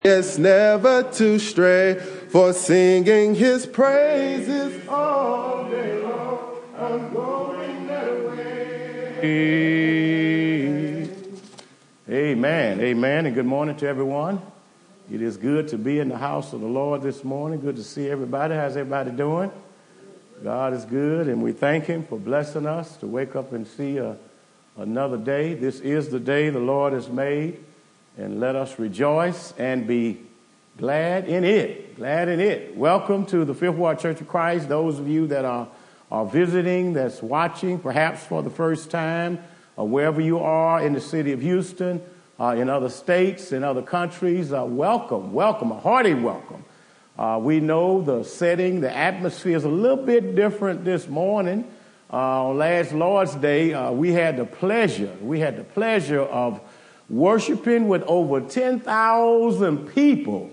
Yes, never to stray, for singing his praises all day long. I'm going that way. Amen, amen, and good morning to everyone. It is good to be in the house of the Lord this morning. Good to see everybody. How's everybody doing? God is good, and we thank him for blessing us to wake up and see another day. This is the day the Lord has made, and let us rejoice and be glad in it. Glad in it. Welcome to the Fifth Ward Church of Christ. Those of you that are visiting, that's watching, perhaps for the first time, or wherever you are in the city of Houston, in other states, in other countries, welcome, a hearty welcome. We know the setting, the atmosphere is a little bit different this morning. On last Lord's Day, we had the pleasure of worshiping with over 10,000 people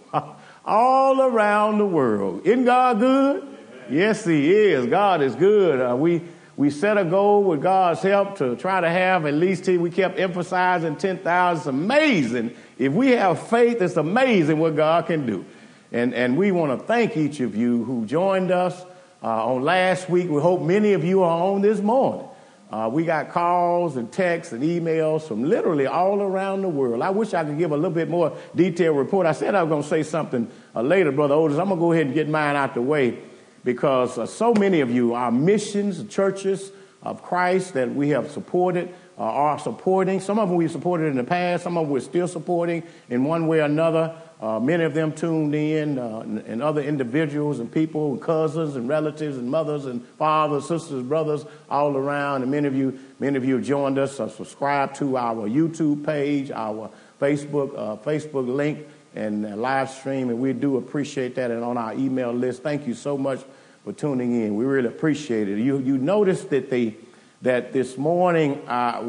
all around the world. Isn't God good? Amen. Yes, he is. God is good. We set a goal with God's help to try to have at least, we kept emphasizing 10,000. It's amazing. If we have faith, it's amazing what God can do. And we want to thank each of you who joined us on last week. We hope many of you are on this morning. We got calls and texts and emails from literally all around the world. I wish I could give a little bit more detailed report. I said I was going to say something later, Brother Otis. I'm going to go ahead and get mine out the way because so many of you are missions, churches of Christ that we have supported, are supporting. Some of them we've supported in the past. Some of them we're still supporting in one way or another. Many of them tuned in, and other individuals and people, and cousins and relatives and mothers and fathers, sisters, brothers, all around. And many of you joined us, subscribed to our YouTube page, our Facebook link, and live stream. And we do appreciate that. And on our email list, thank you so much for tuning in. We really appreciate it. You noticed that this morning,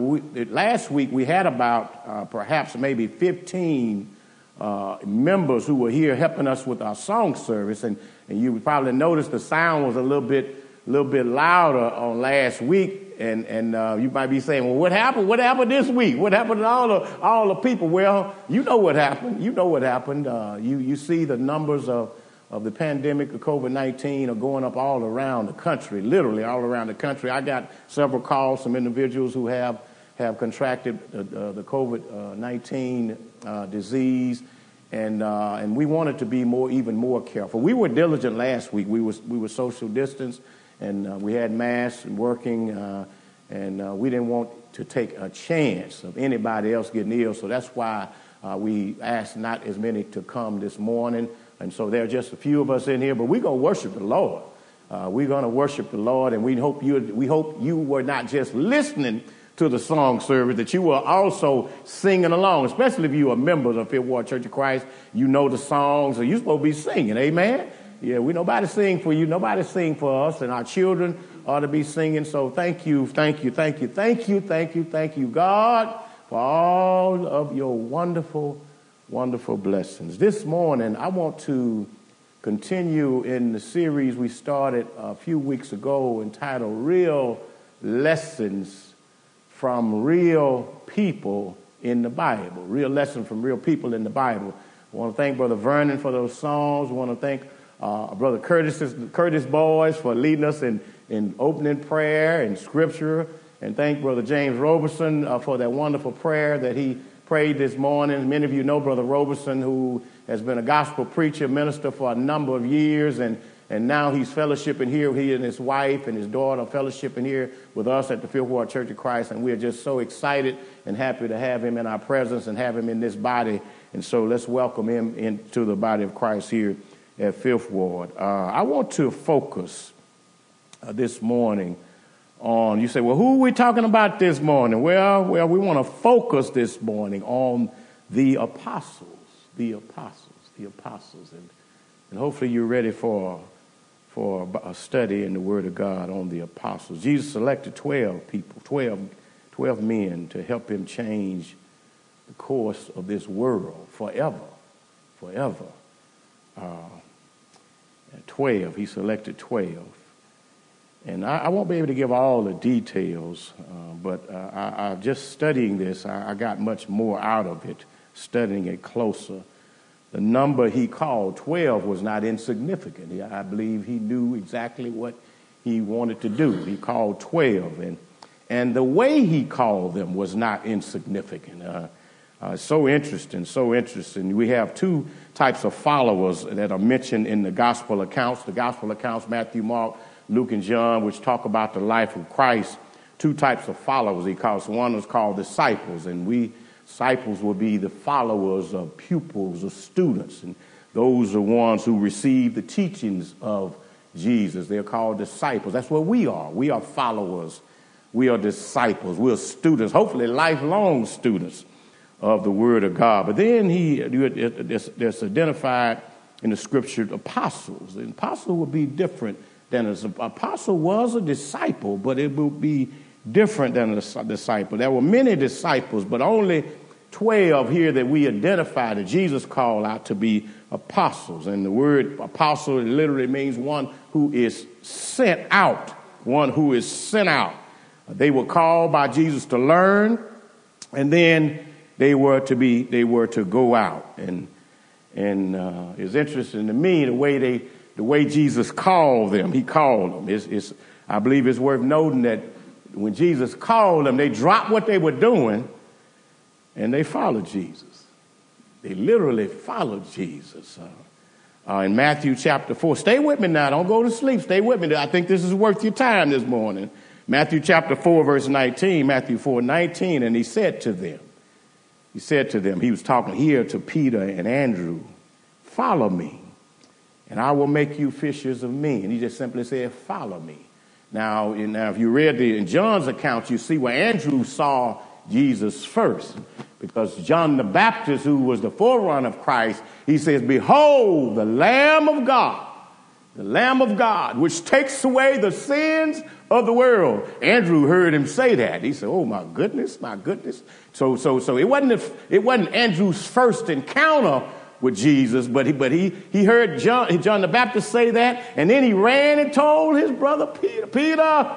last week, we had about perhaps maybe 15 members who were here helping us with our song service, and you probably noticed the sound was a little bit louder on last week, and you might be saying, well, what happened this week? What happened to all the people? Well, you know what happened. You see the numbers of the pandemic of COVID-19 are going up all around the country, literally all around the country. I got several calls from individuals who have contracted the COVID-19 disease, and we wanted to be even more careful. We were diligent last week. We were social distance, and we had masks and working, and we didn't want to take a chance of anybody else getting ill. So that's why we asked not as many to come this morning. And so there are just a few of us in here, but we're going to worship the Lord. We're going to worship the Lord, and we hope you were not just listening to the song service, that you were also singing along, especially if you are members of Fifth Ward Church of Christ. You know the songs, and you're supposed to be singing, amen? Yeah, nobody sing for you, nobody sing for us, and our children ought to be singing. So thank you, God, for all of your wonderful, wonderful blessings. This morning, I want to continue in the series we started a few weeks ago entitled Real Lessons from Real People in the Bible. Real Lessons from Real People in the Bible. I want to thank Brother Vernon for those songs. I want to thank Brother Curtis Boys for leading us in opening prayer and scripture. And thank Brother James Roberson for that wonderful prayer that he prayed this morning. Many of you know Brother Roberson, who has been a gospel preacher, minister for a number of years, and now he's fellowshipping here. He and his wife and his daughter are fellowshipping here with us at the Fifth Ward Church of Christ, and we are just so excited and happy to have him in our presence and have him in this body. And so let's welcome him into the body of Christ here at Fifth Ward. I want to focus this morning on, you say, well, who are we talking about this morning? Well, we want to focus this morning on the apostles. And hopefully you're ready for a study in the Word of God on the apostles. Jesus selected 12 people, 12 men to help him change the course of this world forever. 12, he selected 12. And I won't be able to give all the details, but I just studying this, I got much more out of it, studying it closer. the number he called, 12, was not insignificant. I believe he knew exactly what he wanted to do. He called 12, and the way he called them was not insignificant. So interesting. We have two types of followers that are mentioned in the gospel accounts. The gospel accounts, Matthew, Mark, Luke, and John, which talk about the life of Christ. Two types of followers he calls. One is called disciples, and disciples will be the followers of pupils or students, and those are ones who receive the teachings of Jesus. They're called disciples. That's what we are. We are followers. We are disciples. We are students, hopefully lifelong students of the Word of God. But then there's identified in the Scripture apostles. An apostle would be different than an apostle was a disciple, but it would be different than a disciple. There were many disciples, but only 12 here that we identify that Jesus called out to be apostles. And the word apostle literally means one who is sent out. One who is sent out. They were called by Jesus to learn, and then they were to go out. And it's interesting to me the way Jesus called them. He called them. I believe it's worth noting that when Jesus called them, they dropped what they were doing and they followed Jesus. They literally followed Jesus. In Matthew chapter 4, stay with me now. Don't go to sleep. Stay with me. I think this is worth your time this morning. Matthew chapter 4, verse 19, Matthew 4:19, and he said to them, he was talking here to Peter and Andrew, follow me, and I will make you fishers of men. And he just simply said, follow me. Now, if you read in John's account, you see where Andrew saw Jesus first, because John the Baptist, who was the forerunner of Christ, he says, behold, the Lamb of God, which takes away the sins of the world. Andrew heard him say that. He said, oh, my goodness. So it wasn't Andrew's first encounter with Jesus, but he heard John the Baptist say that, and then he ran and told his brother Peter,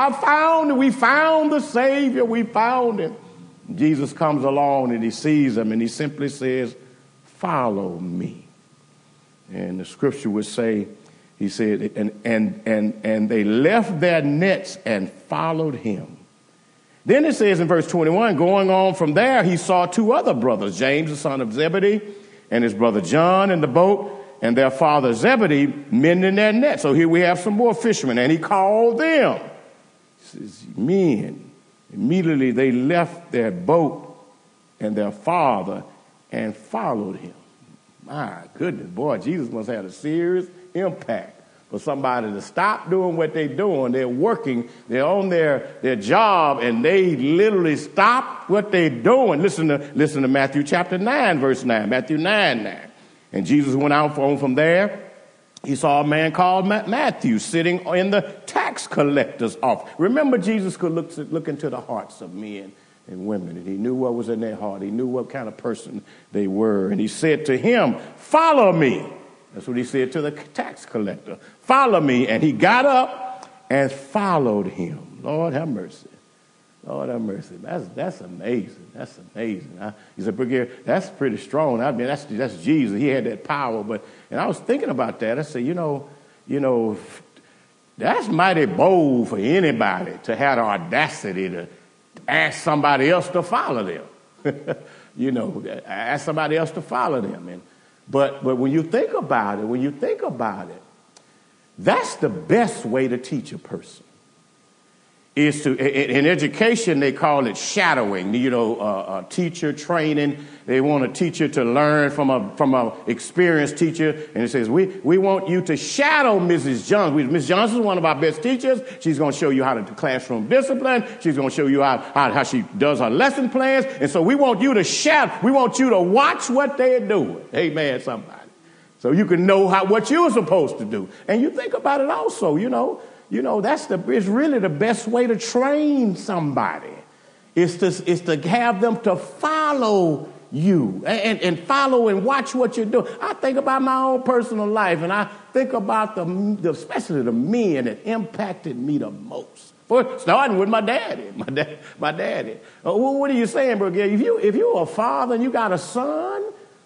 we found the Savior, we found him. Jesus comes along and he sees him and he simply says, follow me. And the scripture would say, he said, and they left their nets and followed him. Then it says in verse 21, going on from there, he saw two other brothers, James, the son of Zebedee, and his brother John in the boat, and their father Zebedee mending their nets. So here we have some more fishermen, and he called them. He says, men. Immediately they left their boat and their father and followed him. My goodness, boy, Jesus must have a serious impact for somebody to stop doing what they're doing. They're working, they're on their job, and they literally stop what they're doing. Listen to Matthew chapter 9, verse 9, Matthew 9. And Jesus went out from there. He saw a man called Matthew sitting in the tax collector's office. Remember, Jesus could look into the hearts of men and women, and he knew what was in their heart. He knew what kind of person they were. And he said to him, follow me. That's what he said to the tax collector. Follow me. And he got up and followed him. Lord have mercy. Lord have mercy. That's amazing. That's amazing. He said, that's pretty strong. I mean, that's Jesus. He had that power. And I was thinking about that. I said, you know, that's mighty bold for anybody to have the audacity to ask somebody else to follow them. Ask somebody else to follow them. But when you think about it, that's the best way to teach a person. In education, they call it shadowing, teacher training. They want a teacher to learn from a experienced teacher. And it says, we want you to shadow Mrs. Johnson. Ms. Johnson is one of our best teachers. She's going to show you how to do classroom discipline. She's going to show you how she does her lesson plans. And so we want you to shadow. We want you to watch what they're doing. Amen, somebody. So you can know what you're supposed to do. And you think about it also, it's really the best way to train somebody is to have them to follow you and follow and watch what you're doing. I think about my own personal life, and I think about especially the men that impacted me the most. Starting with my daddy. My daddy. What are you saying, bro? If you're a father and you got a son,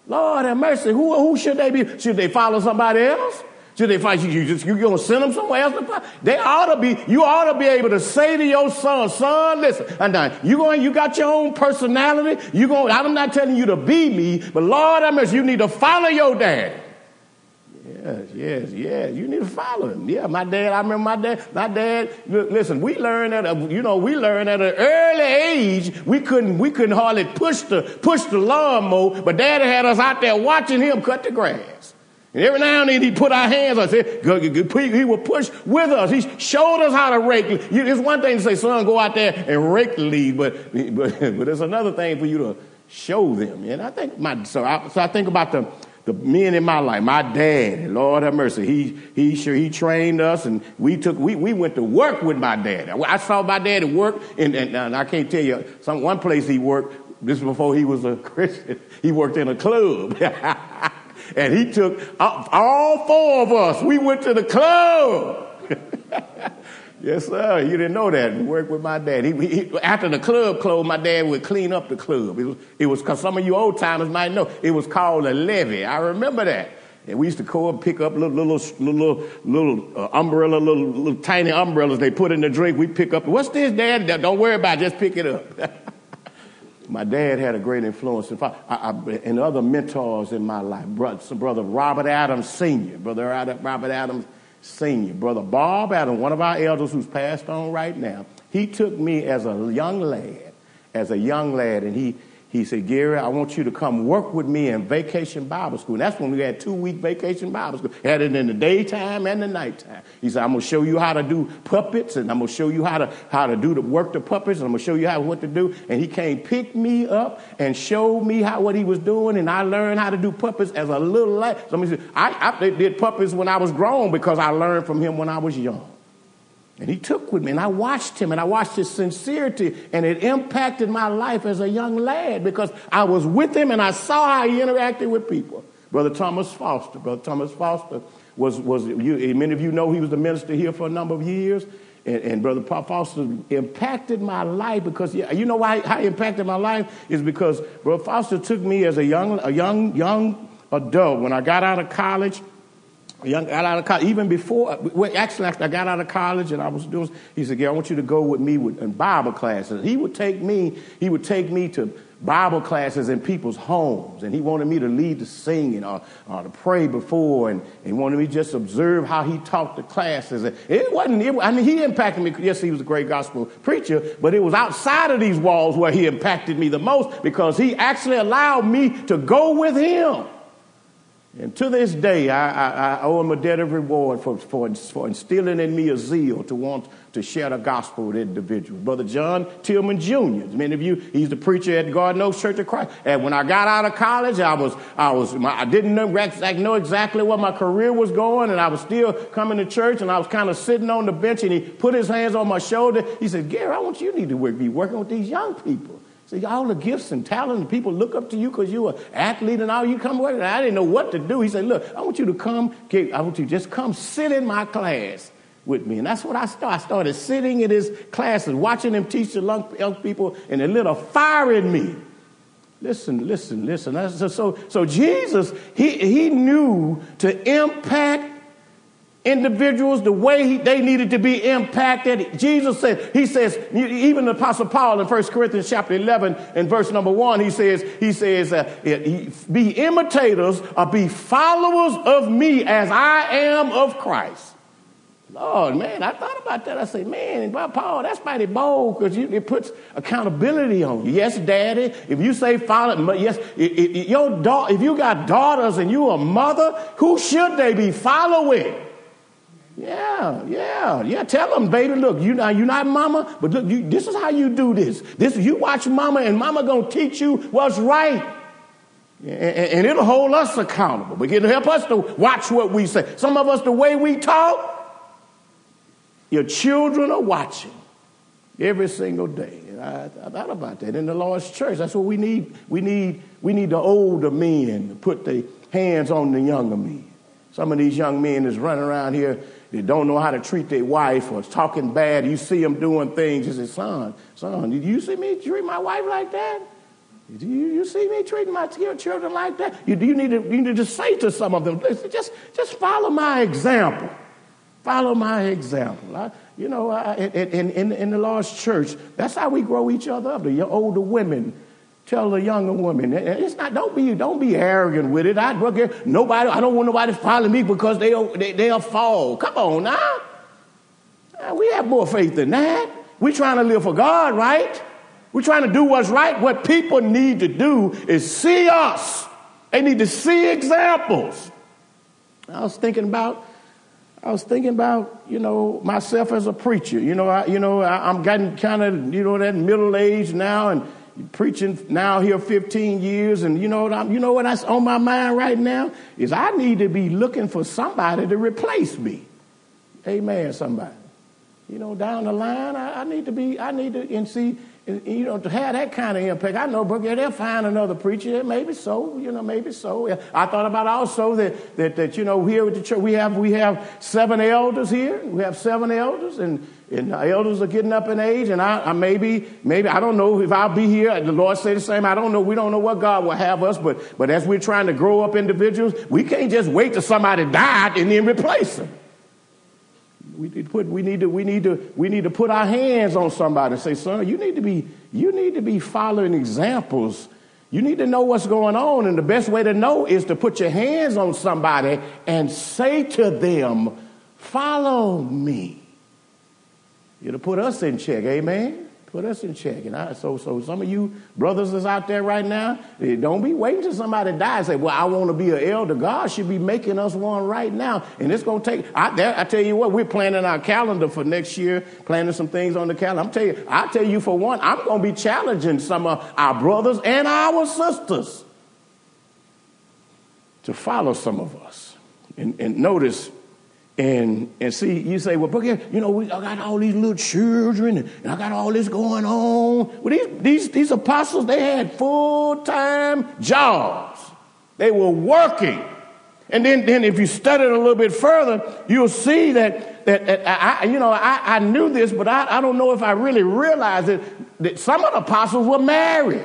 Lord have mercy. Who should they be? Should they follow somebody else? Should they fight you going to send them somewhere else to fight? You ought to be able to say to your son, listen, you got your own personality. I'm not telling you to be me, but Lord have mercy, you need to follow your dad. Yes. You need to follow him. Yeah, my dad, I remember my dad, listen, we learned at an early age, we couldn't hardly push the lawnmower, but Daddy had us out there watching him cut the grass. And every now and then he'd put our hands on us. He would push with us. He showed us how to rake. It's one thing to say, son, go out there and rake the leaves, but it's another thing for you to show them. And I think I think about the men in my life. My dad, Lord have mercy, he trained us, and we went to work with my dad. I saw my dad at work, and I can't tell you one place he worked. This was before he was a Christian. He worked in a club. And he took all four of us. We went to the club. Yes, sir. You didn't know that. We worked with my dad. After the club closed, my dad would clean up the club. It was because some of you old timers might know. It was called a levee. I remember that. And we used to go and pick up little umbrella, little tiny umbrellas they put in the drink. We pick up. What's this, Dad? Don't worry about it. Just pick it up. My dad had a great influence and other mentors in my life. Brother Robert Adams Sr., Brother Bob Adams, one of our elders who's passed on right now. He took me as a young lad, and he said, Gary, I want you to come work with me in Vacation Bible School. And that's when we had 2-week Vacation Bible School. Had it in the daytime and the nighttime. He said, I'm going to show you how to do puppets, and I'm going to show you how to work the puppets, and I'm going to show you what to do. And he came pick me up and showed me what he was doing, and I learned how to do puppets as a little lad. Somebody said, I did puppets when I was grown because I learned from him when I was young. And he took with me, and I watched him, and I watched his sincerity, and it impacted my life as a young lad because I was with him, and I saw how he interacted with people. Brother Thomas Foster was many of you know he was the minister here for a number of years, and Brother Foster impacted my life because, you know why how he impacted my life is because Brother Foster took me as a young adult when I got out of college. Even before, after I got out of college and I was doing, he said, Gary, I want you to go with me in Bible classes. He would take me to Bible classes in people's homes, and he wanted me to lead the singing or to pray before, and he wanted me to just observe how he taught the classes. And he impacted me. Yes, he was a great gospel preacher, but it was outside of these walls where he impacted me the most because he actually allowed me to go with him. And to this day, I owe him a debt of reward for instilling in me a zeal to want to share the gospel with individuals. Brother John Tillman Jr., many of you, he's the preacher at Garden Oaks Church of Christ. And when I got out of college, I didn't know exactly where my career was going, and I was still coming to church, and I was kind of sitting on the bench, and he put his hands on my shoulder. He said, Gary, you need to be working with these young people. See, all the gifts and talent, and people look up to you because you're an athlete and all. You come work. I didn't know what to do. He said, look, I want you to just come sit in my class with me. And that's what I started. I started sitting in his classes, watching him teach the young people, and it lit a fire in me. Listen. So Jesus, he knew to impact individuals the way they needed to be impacted. Jesus said, even the Apostle Paul in 1 Corinthians chapter 11 and verse number 1, he says, be imitators or be followers of me as I am of Christ. Lord, man, I thought about that. I said, man, Paul, that's mighty bold because it puts accountability on you. Yes, Daddy, if you say follow, yes, if you got daughters and you're a mother, who should they be following? Yeah. Tell them, baby, look, you're not mama, but look, this is how you do this. You watch mama, and mama gonna teach you what's right. And it'll hold us accountable. But it'll help us to watch what we say. Some of us, the way we talk, your children are watching every single day. And I thought about that in the Lord's church. That's what we need. We need the older men to put their hands on the younger men. Some of these young men is running around here. They don't know how to treat their wife or talking bad. You see them doing things. You say, son, did you see me treat my wife like that? You see me treating my children like that? You need to just say to some of them, listen, just follow my example. Follow my example. In the Lord's church, that's how we grow each other up. The older women tell the younger women, it's not. Don't be arrogant with it. I don't want nobody to follow me because they'll fall. Come on now. We have more faith than that. We're trying to live for God, right? We're trying to do what's right. What people need to do is see us. They need to see examples. I was thinking about, myself as a preacher. I'm getting kind of, that middle age now and preaching now here 15 years. And what's on my mind right now is I need to be looking for somebody to replace me. Amen, somebody. Down the line, to have that kind of impact. I know, but they'll find another preacher. Maybe so, maybe so. I thought about also that here at the church, we have 7 elders here. We have 7 elders, and elders are getting up in age, and I maybe, I don't know if I'll be here. The Lord said the same. I don't know. We don't know what God will have us, but as we're trying to grow up individuals, we can't just wait till somebody died and then replace them. We need to put our hands on somebody and say, son, you need to be following examples. You need to know what's going on, and the best way to know is to put your hands on somebody and say to them, follow me. It'll put us in check, amen? Put us in check. And so some of you brothers that's out there right now, don't be waiting till somebody dies and say, well, I want to be an elder. God should be making us one right now. And it's going to take, I tell you what, we're planning our calendar for next year, planning some things on the calendar. I tell you for one, I'm going to be challenging some of our brothers and our sisters to follow some of us. And notice, and see, you say, well, I got all these little children, and I got all this going on. Well, these apostles, they had full-time jobs. They were working. And then if you study it a little bit further, you'll see that I knew this, but I don't know if I really realized it, that some of the apostles were married.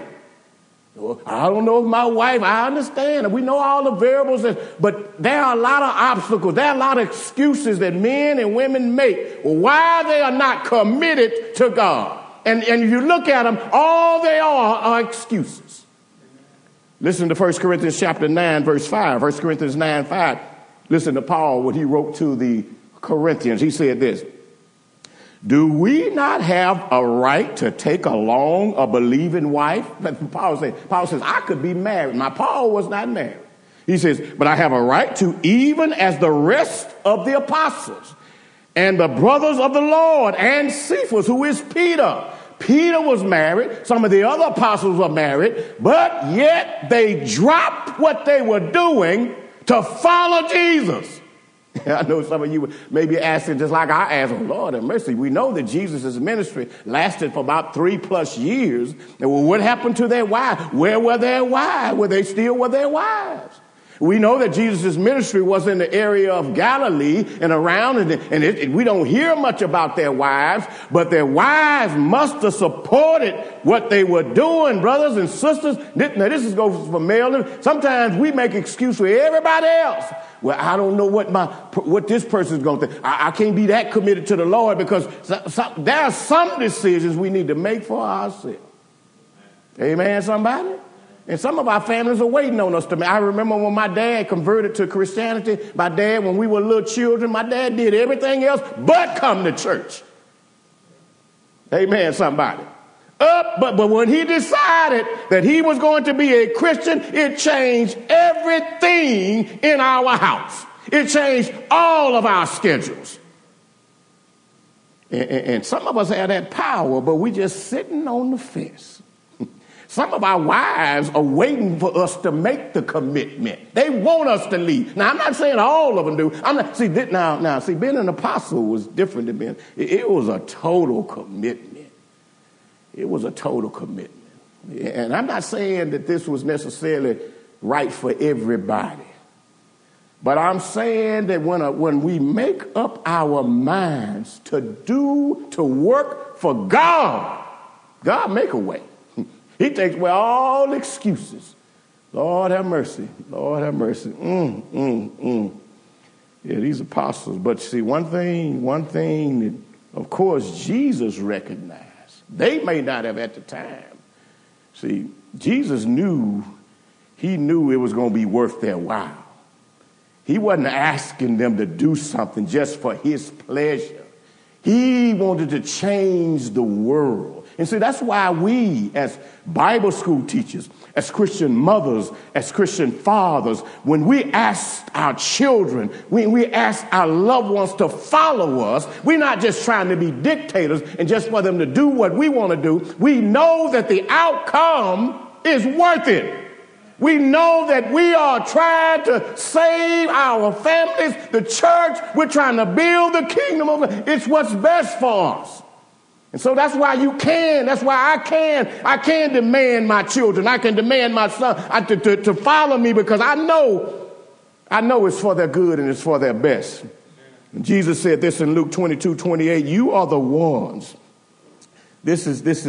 I don't know if my wife, I understand. We know all the variables, but there are a lot of obstacles. There are a lot of excuses that men and women make why they are not committed to God. And if you look at them, all they are excuses. Listen to 1 Corinthians chapter 9, verse 5. 1 Corinthians 9, 5. Listen to Paul, what he wrote to the Corinthians. He said this. Do we not have a right to take along a believing wife? Paul says, I could be married. Now, Paul was not married. He says, but I have a right to, even as the rest of the apostles and the brothers of the Lord and Cephas, who is Peter. Peter was married. Some of the other apostles were married, but yet they dropped what they were doing to follow Jesus. I know some of you may be asking, just like I asked, oh, Lord have mercy. We know that Jesus' ministry lasted for about 3+ years. And well, what happened to their wives? Where were their wives? Were they still with their wives? We know that Jesus' ministry was in the area of Galilee and around, and we don't hear much about their wives, but their wives must have supported what they were doing, brothers and sisters. Now, this goes for male. Sometimes we make excuse for everybody else. Well, I don't know what this person's going to think. I can't be that committed to the Lord because there are some decisions we need to make for ourselves. Amen, somebody? And some of our families are waiting on us to make. I remember when my dad converted to Christianity, when we were little children, my dad did everything else but come to church. Amen, somebody. But when he decided that he was going to be a Christian, it changed everything in our house. It changed all of our schedules. And some of us have that power, but we're just sitting on the fence. Some of our wives are waiting for us to make the commitment. They want us to leave. Now, I'm not saying all of them do. Being an apostle was different than being. It was a total commitment. It was a total commitment. And I'm not saying that this was necessarily right for everybody. But I'm saying that when we make up our minds to work for God, God make a way. He takes away all excuses. Lord have mercy. Lord have mercy. Yeah, these apostles. But see, one thing that, of course, Jesus recognized. They may not have at the time. See, Jesus knew, he knew it was going to be worth their while. He wasn't asking them to do something just for his pleasure. He wanted to change the world. And see, that's why we, as Bible school teachers, as Christian mothers, as Christian fathers, when we ask our children, when we ask our loved ones to follow us, we're not just trying to be dictators and just for them to do what we want to do. We know that the outcome is worth it. We know that we are trying to save our families, the church. We're trying to build the kingdom of God. It's what's best for us. And so that's why that's why I can demand my children. I can demand my son to follow me because I know it's for their good and it's for their best. And Jesus said this in Luke 22:28, you are the ones. This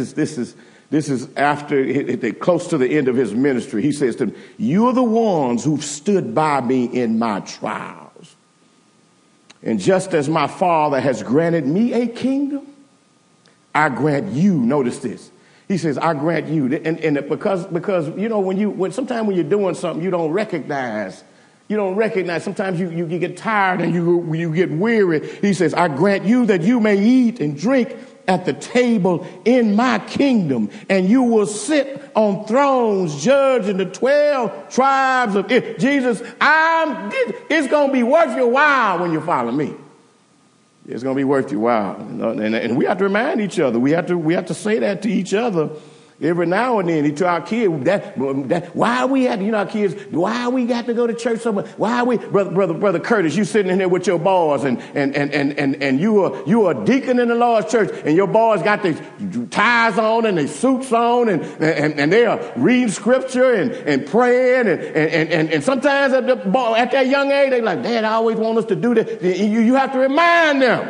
is after close to the end of his ministry. He says to them, you are the ones who've stood by me in my trials. And just as my Father has granted me a kingdom, I grant you, notice this. He says, I grant you. And because you know, sometimes when you're doing something, you don't recognize. Sometimes you get tired and you get weary. He says, I grant you that you may eat and drink at the table in my kingdom, and you will sit on thrones judging the 12 tribes of Israel. Jesus, it's going to be worth your while when you follow me. It's going to be worth your while. And we have to remind each other. We have to say that to each other every now and then. To our kids, why we had, our kids, why we got to go to church so much? Why we, brother Curtis, you sitting in there with your boys and you are a deacon in the Lord's church and your boys got their ties on and their suits on and they are reading scripture and praying and sometimes at that young age, they're like, Dad, I always want us to do that. You have to remind them.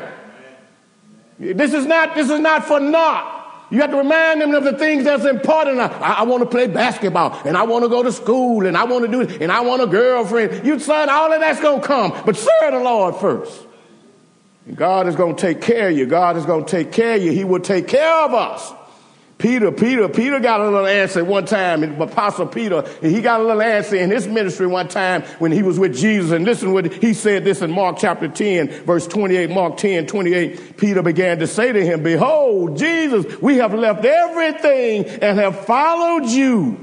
This is not for naught. You have to remind them of the things that's important. I want to play basketball, and I want to go to school, and I want to do it, and I want a girlfriend. You son, all of that's going to come, but serve the Lord first. And God is going to take care of you. God is going to take care of you. He will take care of us. Peter got a little answer one time, Apostle Peter, he got a little answer in his ministry one time when he was with Jesus. And listen what he said this in Mark chapter 10, verse 28, Mark 10, 28. Peter began to say to him, behold, Jesus, we have left everything and have followed you.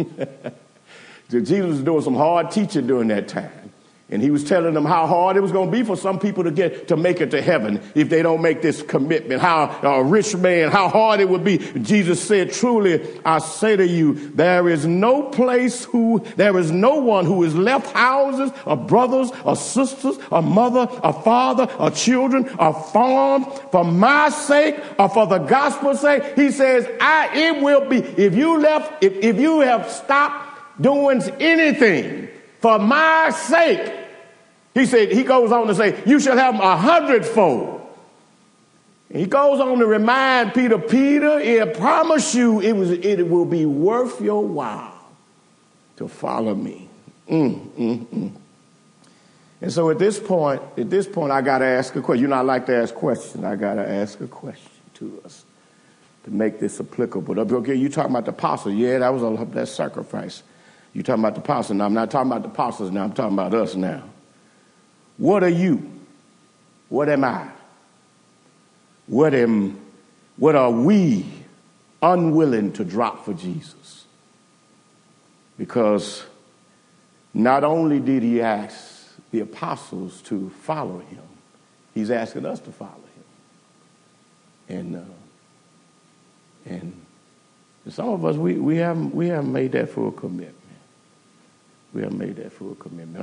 Jesus was doing some hard teaching during that time. And he was telling them how hard it was going to be for some people to make it to heaven if they don't make this commitment. How a rich man, how hard it would be. Jesus said, truly, I say to you, there is no one who has left houses or brothers or sisters or mother or father or children or farm for my sake or for the gospel's sake. He says, it will be, if you have stopped doing anything for my sake, he goes on to say, you shall have 100-fold. And he goes on to remind Peter, I promise you it will be worth your while to follow me. And so at this point, I got to ask a question. I like to ask questions. I got to ask a question to us to make this applicable. Okay, you talking about the apostle. Yeah, that's sacrifice. You talking about the apostle. Now, I'm not talking about the apostles now. I'm talking about us now. What are you? What am I? What are we unwilling to drop for Jesus? Because not only did he ask the apostles to follow him, he's asking us to follow him. And some of us, we haven't made that full commitment. We haven't made that full commitment.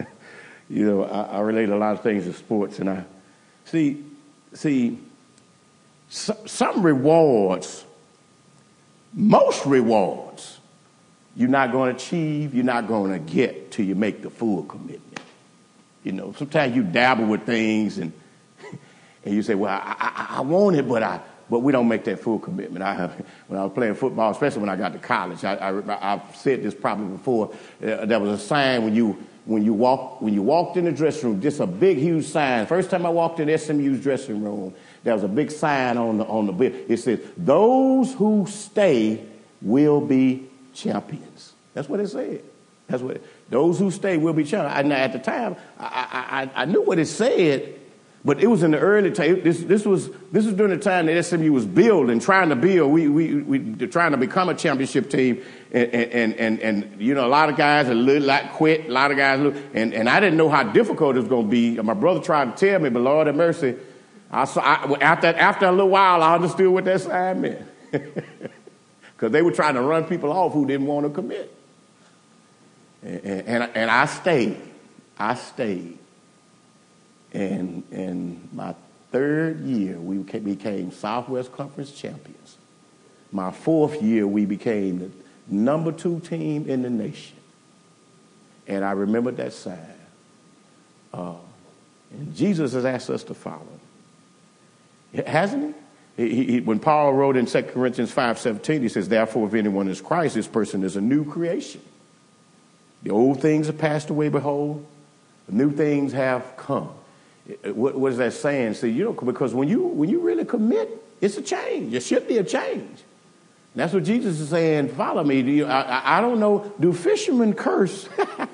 I relate a lot of things to sports, and I see some rewards, most rewards, you're not going to achieve, you're not going to get till you make the full commitment. Sometimes you dabble with things and you say, well, I want it, but but we don't make that full commitment. When I was playing football, especially when I got to college, I've said this probably before. There was a sign when you walked in the dressing room, just a big, huge sign. First time I walked in SMU's dressing room, there was a big sign on the bill. It says, "Those who stay will be champions." That's what it said. Those who stay will be champions. At the time, I knew what it said, but it was in the early time. This was during the time that SMU was trying to build. We trying to become a championship team, and you know, a lot of guys quit. A lot of guys, and I didn't know how difficult it was going to be. My brother tried to tell me, but Lord have mercy, after a little while, I understood what that sign meant, because they were trying to run people off who didn't want to commit. And I stayed. And in my third year, we became Southwest Conference champions. My fourth year, we became the number 2 team in the nation. And I remember that sign. And Jesus has asked us to follow. Hasn't he? When Paul wrote in 2 Corinthians 5:17, he says, "Therefore, if anyone is Christ, this person is a new creation. The old things have passed away, behold, the new things have come." What is that saying? See, because when you really commit, it's a change. It should be a change. And that's what Jesus is saying. Follow me. I don't know. Do fishermen curse?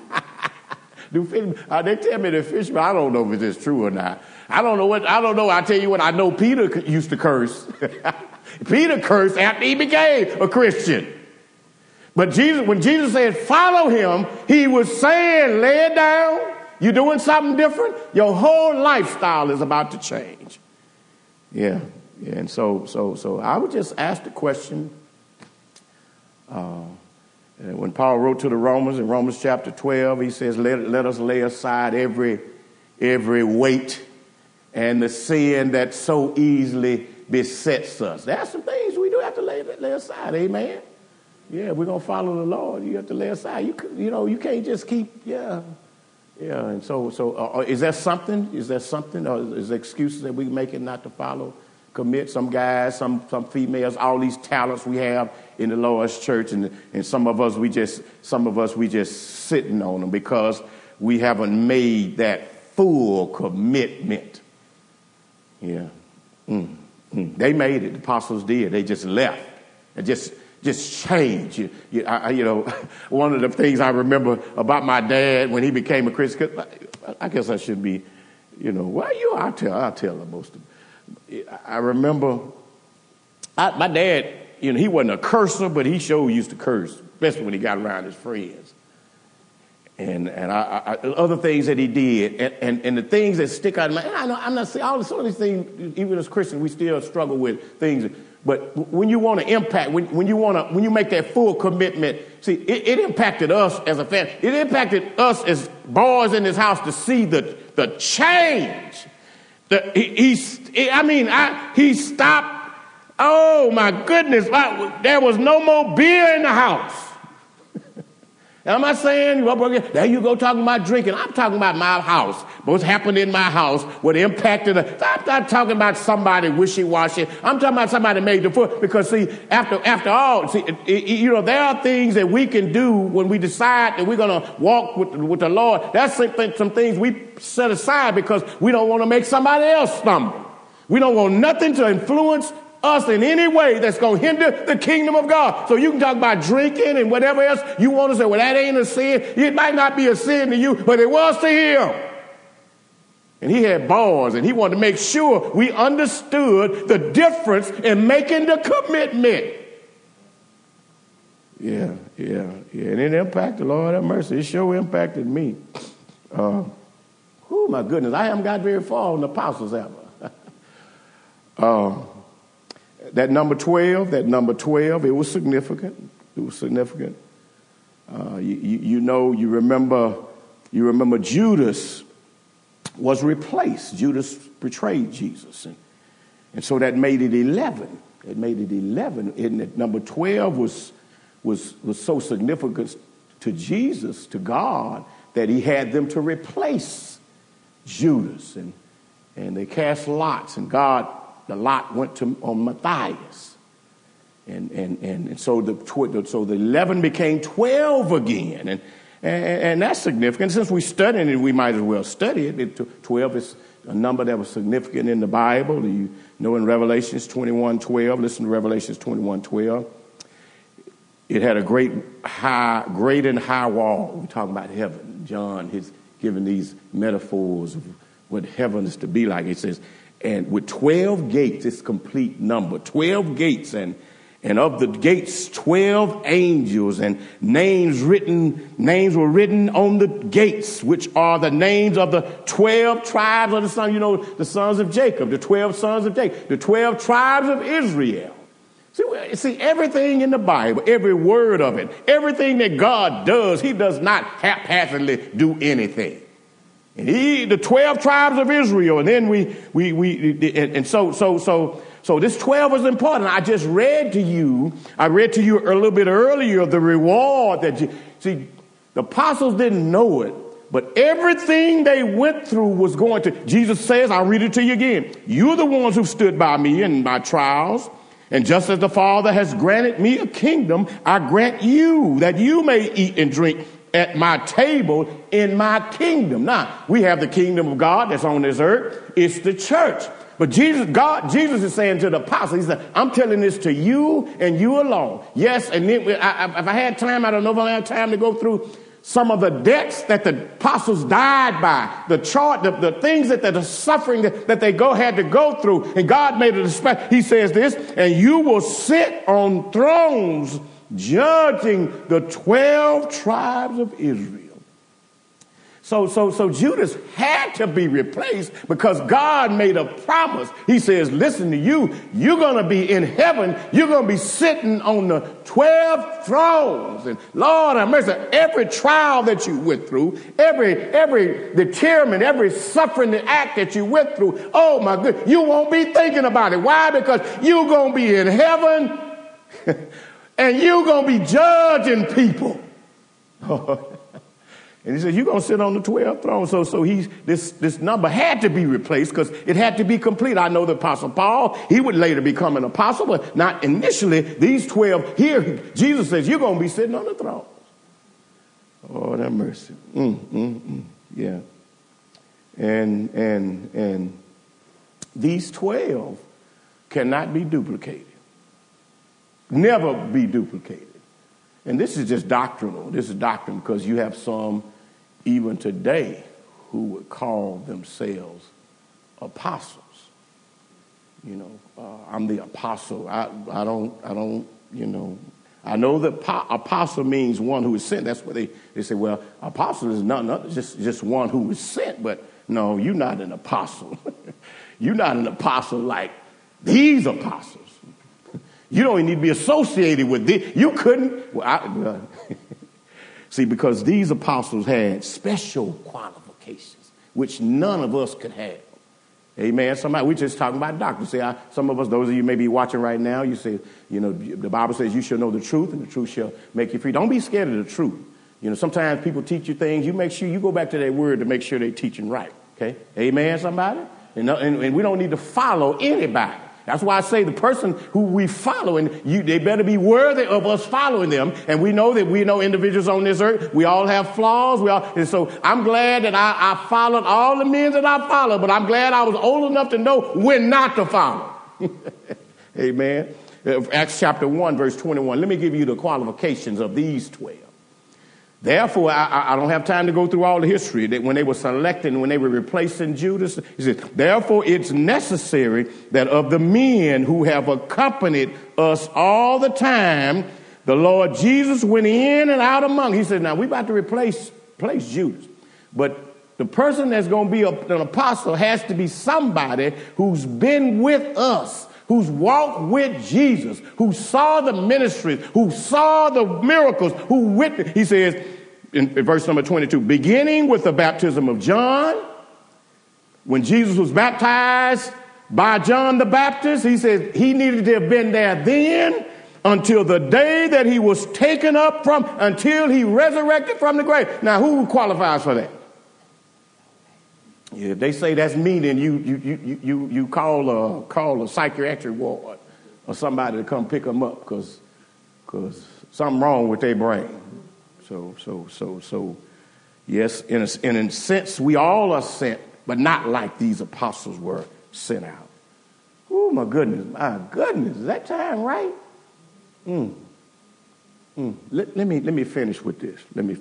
They tell me they're fishermen. I don't know if it's true or not. I don't know. I tell you what. I know Peter used to curse. Peter cursed after he became a Christian. But when Jesus said, "Follow him," he was saying, lay it down. You're doing something different. Your whole lifestyle is about to change. Yeah. And so I would just ask the question. When Paul wrote to the Romans in Romans chapter 12, he says, let us lay aside every weight and the sin that so easily besets us. There are some things we do have to lay aside. Amen. Yeah, we're going to follow the Lord. You have to lay aside. You can't just keep, yeah. And so is there something? Or is there excuses that we make it not to follow, commit? Some guys, some females, all these talents we have in the Lord's church, and some of us we just sitting on them because we haven't made that full commitment. Yeah. They made it. The apostles did. They just left. And just change. One of the things I remember about my dad when he became a Christian, I guess I should be, I'll tell them most of it. I remember my dad, he wasn't a cursor, but he sure used to curse, especially when he got around his friends. And other things that he did, and the things that stick out. I'm not saying some of these things. Even as Christians, we still struggle with things. But when you want to impact, when you make that full commitment, see, it impacted us as a family. It impacted us as boys in this house to see the change. He stopped. Oh my goodness! There was no more beer in the house. Am I saying, there you go talking about drinking? I'm talking about my house. What's happened in my house, what impacted us. I'm not talking about somebody wishy-washy. I'm talking about somebody made the foot. Because, see, after all, there are things that we can do when we decide that we're going to walk with the Lord. That's some things we set aside because we don't want to make somebody else stumble. We don't want nothing to influence us in any way that's going to hinder the kingdom of God. So you can talk about drinking and whatever else you want to say. Well, that ain't a sin. It might not be a sin to you, but it was to him. And he had bars, and he wanted to make sure we understood the difference in making the commitment. Yeah. And it impacted, Lord have mercy. It sure impacted me. Oh, my goodness. I haven't got very far on the apostles ever. That number 12, it was significant. You remember Judas was replaced. Judas betrayed Jesus. And so that made it 11. And number 12 was so significant to Jesus, to God, that he had them to replace Judas. And they cast lots, and God the lot went to on Matthias. And so the 11 became 12 again. And that's significant. Since we're studying it, we might as well study it. 12 is a number that was significant in the Bible. You know, in Revelations 21:12, listen to Revelations 21:12. It had a great and high wall. We're talking about heaven. John has given these metaphors of what heaven is to be like. It says, and with 12 gates, it's complete number. 12 gates, and of the gates, 12 angels, and names were written on the gates, which are the names of the 12 tribes of the sons. You know, the sons of Jacob, the 12 sons of Jacob, the 12 tribes of Israel. See, everything in the Bible, every word of it, everything that God does, he does not haphazardly do anything. And the 12 tribes of Israel, and then so this 12 is important. I read to you a little bit earlier the reward that see, the apostles didn't know it, but everything they went through was going to, Jesus says, I'll read it to you again. You're the ones who stood by me in my trials. And just as the Father has granted me a kingdom, I grant you that you may eat and drink at my table in my kingdom. Now, we have the kingdom of God that's on this earth. It's the church. But Jesus is saying to the apostles, he said, I'm telling this to you and you alone. Yes, and then if I had time, I don't know if I have time to go through some of the debts that the apostles died by, the things that the suffering that they had to go through. And God made it a he says this, and you will sit on thrones judging the 12 tribes of Israel. So Judas had to be replaced because God made a promise. He says, listen to you, you're going to be in heaven. You're going to be sitting on the 12 thrones. And Lord have mercy, every trial that you went through, every determined, every suffering act that you went through, oh my goodness, you won't be thinking about it. Why? Because you're going to be in heaven and you're going to be judging people. And he said, you're going to sit on the 12th throne. So this number had to be replaced because it had to be complete. I know the Apostle Paul, he would later become an apostle, but not initially. These 12 here, Jesus says, you're going to be sitting on the throne. Oh, that mercy. Yeah. And these 12 cannot be duplicated. Never be duplicated. And this is just doctrinal. This is doctrine because you have some even today who would call themselves apostles. You know, I'm the apostle. I don't, you know. I know that apostle means one who is sent. That's what they say, well, apostle is not just one who is sent. But no, you're not an apostle. You're not an apostle like these apostles. You don't even need to be associated with this. You couldn't. See, because these apostles had special qualifications, which none of us could have. Amen. We're just talking about doctrine. See, some of us, those of you may be watching right now, you say, you know, the Bible says you shall know the truth and the truth shall make you free. Don't be scared of the truth. You know, sometimes people teach you things. You make sure you go back to that word to make sure they're teaching right. Okay. Amen, somebody? And we don't need to follow anybody. That's why I say the person who we follow, they better be worthy of us following them. And we know individuals on this earth. We all have flaws. And so I'm glad that I followed all the men that I followed, but I'm glad I was old enough to know when not to follow. Amen. Acts chapter 1, verse 21. Let me give you the qualifications of these 12. Therefore, I don't have time to go through all the history that when they were selecting, when they were replacing Judas. He said, therefore, it's necessary that of the men who have accompanied us all the time, the Lord Jesus went in and out among. He said, now we're about to replace Judas. But the person that's going to be an apostle has to be somebody who's been with us, who's walked with Jesus, who saw the ministries, who saw the miracles, who witnessed. He says in verse number 22, beginning with the baptism of John, when Jesus was baptized by John the Baptist, he said he needed to have been there then until the day that he was taken up until he resurrected from the grave. Now, who qualifies for that? If they say that's me, then you call a psychiatric ward or somebody to come pick them up because something wrong with their brain. So yes, in a sense, we all are sent, but not like these apostles were sent out. Oh, my goodness, is that time right? Let me finish with this.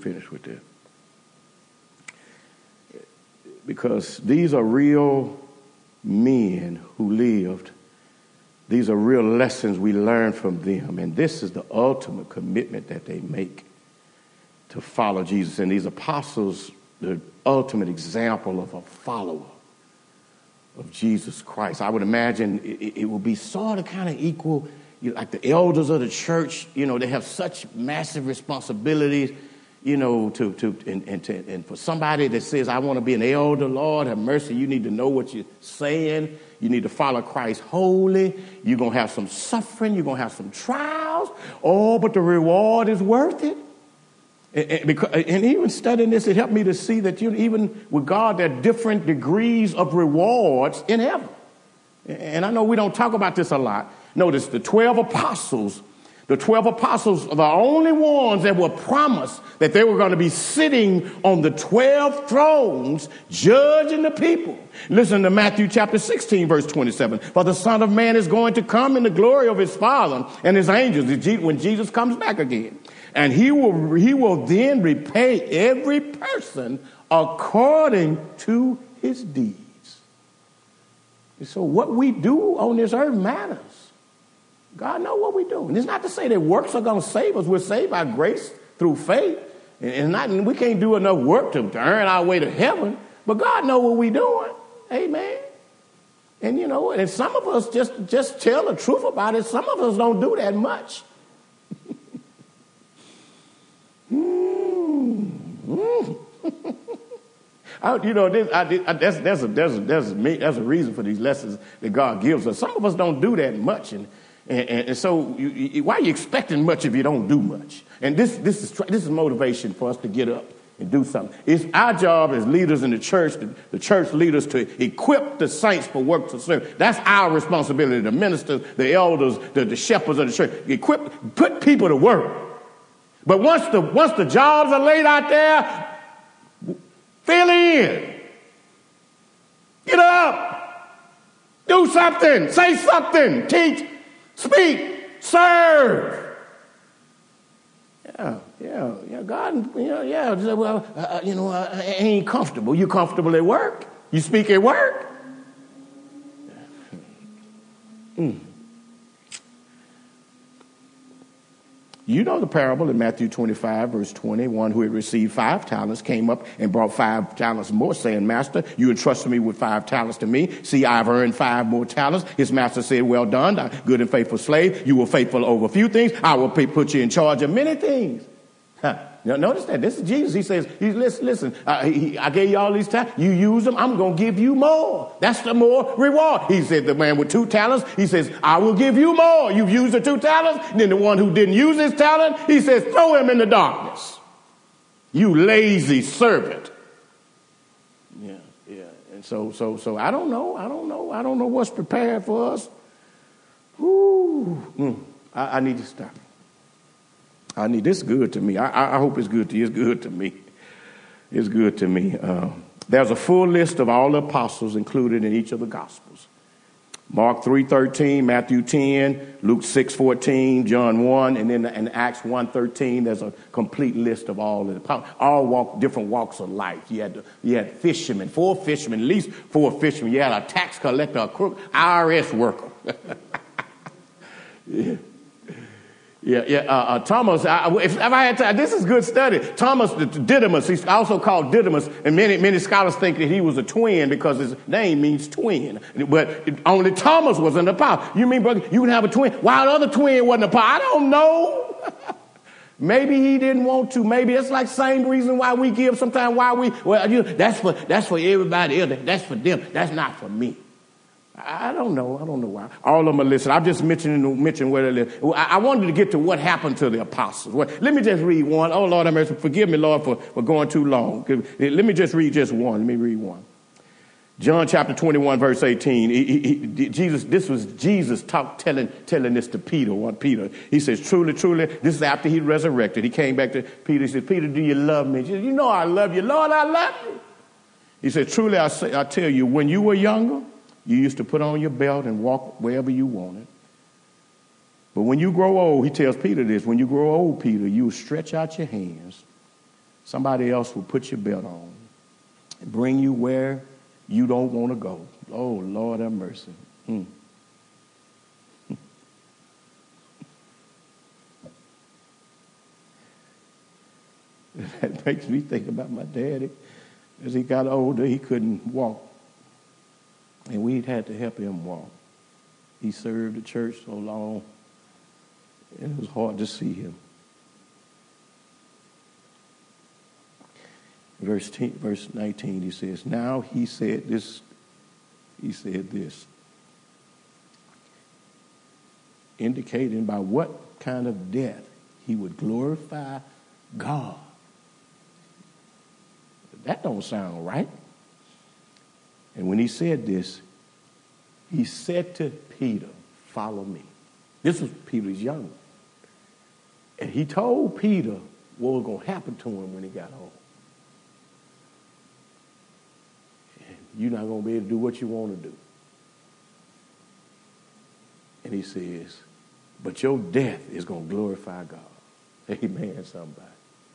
Because these are real men who lived. These are real lessons we learn from them. And this is the ultimate commitment that they make to follow Jesus. And these apostles, the ultimate example of a follower of Jesus Christ. I would imagine it will be sort of kind of equal, like the elders of the church, they have such massive responsibilities, and for somebody that says, I want to be an elder, Lord, have mercy, you need to know what you're saying. You need to follow Christ wholly. You're going to have some suffering. You're going to have some trials. Oh, but the reward is worth it. And even studying this, it helped me to see that even with God, there are different degrees of rewards in heaven. And I know we don't talk about this a lot. Notice the 12 apostles are the only ones that were promised that they were going to be sitting on the 12 thrones judging the people. Listen to Matthew chapter 16, verse 27. For the Son of Man is going to come in the glory of his Father and his angels when Jesus comes back again. And he will then repay every person according to his deeds. And so what we do on this earth matters. God knows what we do. And it's not to say that works are going to save us. We're saved by grace through faith. And we can't do enough work to earn our way to heaven. But God knows what we're doing. Amen. And, and some of us just tell the truth about it. Some of us don't do that much. There's a reason for these lessons that God gives us. Some of us don't do that much, and so why are you expecting much if you don't do much? And this is motivation for us to get up and do something. It's our job as leaders in the church leaders, to equip the saints for works of service. That's our responsibility. The ministers, the elders, the shepherds of the church. Put people to work. But once the jobs are laid out there, fill in. Get up. Do something. Say something. Teach. Speak. Serve. Yeah. God, well, I ain't comfortable. You comfortable at work? You speak at work? You know the parable in Matthew 25, verse 20. One who had received 5 talents came up and brought 5 talents more, saying, Master, you entrusted me with 5 talents to me. See, I've earned 5 more talents. His master said, well done, thou good and faithful slave. You were faithful over a few things. I will put you in charge of many things. Now, notice that. This is Jesus. He says, listen, I gave you all these talents. You use them. I'm going to give you more. That's the more reward. He said, the man with 2 talents, he says, I will give you more. You've used the 2 talents. And then the one who didn't use his talent, he says, throw him in the darkness. You lazy servant. Yeah. And so I don't know what's prepared for us. I need to stop. This is good to me. I hope it's good to you. It's good to me. It's good to me. There's a full list of all the apostles included in each of the Gospels. Mark 3:13, Matthew 10, Luke 6:14, John 1, and then in Acts 1:13, there's a complete list of all of the apostles. All different walks of life. You had fishermen, 4 fishermen, at least 4 fishermen. You had a tax collector, a crook, IRS worker. Yeah. Thomas, if I had time, this is good study. Thomas Didymus, he's also called Didymus, and many scholars think that he was a twin because his name means twin. But only Thomas was an apostle. You mean, brother, you can have a twin? Why the other twin wasn't an apostle? I don't know. Maybe he didn't want to. Maybe it's like same reason why we give sometimes. That's for everybody else. That's for them. That's not for me. I don't know why. All of them are listed. I've just mentioned where they live. I wanted to get to what happened to the apostles. Let me just read one. Oh, Lord, have mercy. Forgive me, Lord, for going too long. Let me just read just one. Let me read one. John chapter 21, verse 18. This was Jesus telling this to Peter. He says, truly, truly, this is after he resurrected. He came back to Peter. He said, Peter, do you love me? He said, you know I love you. Lord, I love you. He said, truly, I tell you, when you were younger, you used to put on your belt and walk wherever you wanted. But when you grow old, he tells Peter this, when you grow old, Peter, you will stretch out your hands. Somebody else will put your belt on and bring you where you don't want to go. Oh, Lord have mercy. That makes me think about my daddy. As he got older, he couldn't walk. And we had to help him walk. He served the church so long, and it was hard to see him. Verse 19, he says, now he said this, indicating by what kind of death he would glorify God. That don't sound right. And when he said this, he said to Peter, follow me. This was Peter's younger. And he told Peter what was going to happen to him when he got home. You're not going to be able to do what you want to do. And he says, but your death is going to glorify God. Amen, somebody.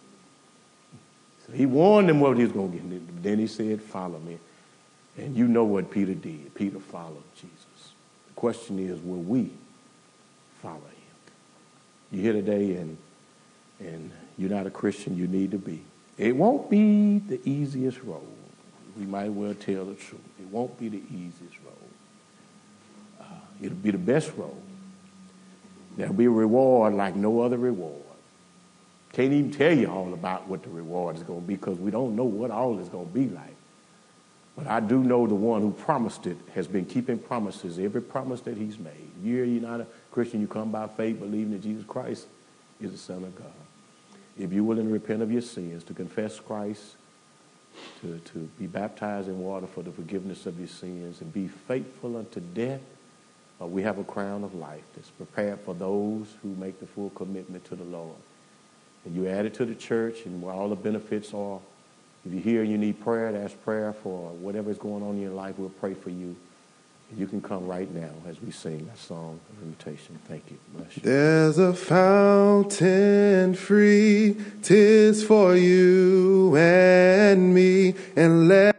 So he warned them what he was going to get. Then he said, follow me. And you know what Peter did. Peter followed Jesus. The question is, will we follow him? You're here today and you're not a Christian, you need to be. It won't be the easiest road. We might well tell the truth. It won't be the easiest road. It'll be the best road. There'll be a reward like no other reward. Can't even tell you all about what the reward is going to be because we don't know what all is going to be like. But I do know the one who promised it has been keeping promises, every promise that he's made. You're not a Christian, you come by faith, believing that Jesus Christ is the Son of God. If you're willing to repent of your sins, to confess Christ, to be baptized in water for the forgiveness of your sins and be faithful unto death, we have a crown of life that's prepared for those who make the full commitment to the Lord. And you add it to the church and where all the benefits are. If you're here and you need prayer, ask prayer for whatever is going on in your life. We'll pray for you. You can come right now as we sing that song of invitation. Thank you. Bless you. There's a fountain free, 'tis for you and me, and let